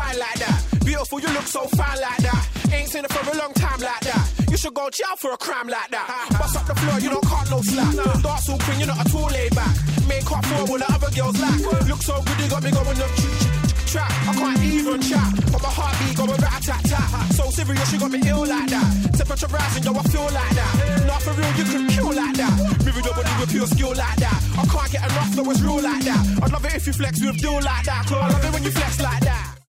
fine like that. Beautiful, you look so fine like that. Ain't seen it for a long time like that. You should go jail for a crime like that. Bust up the floor, you don't cut no slack. Dark soul queen, you're not at all laid back. Make up for what the other girls lack. Look so good, you got me going up trap. I can't even chat. But my heartbeat going rat-a-tat-tat. So serious, you got me ill like that. Temperature rising, yo, I feel like that. Not for real, you can kill like that. Moving your body with pure skill like that. I can't get enough, though it's real like that. I'd love it if you flex with deal like that. I love it when you flex like that.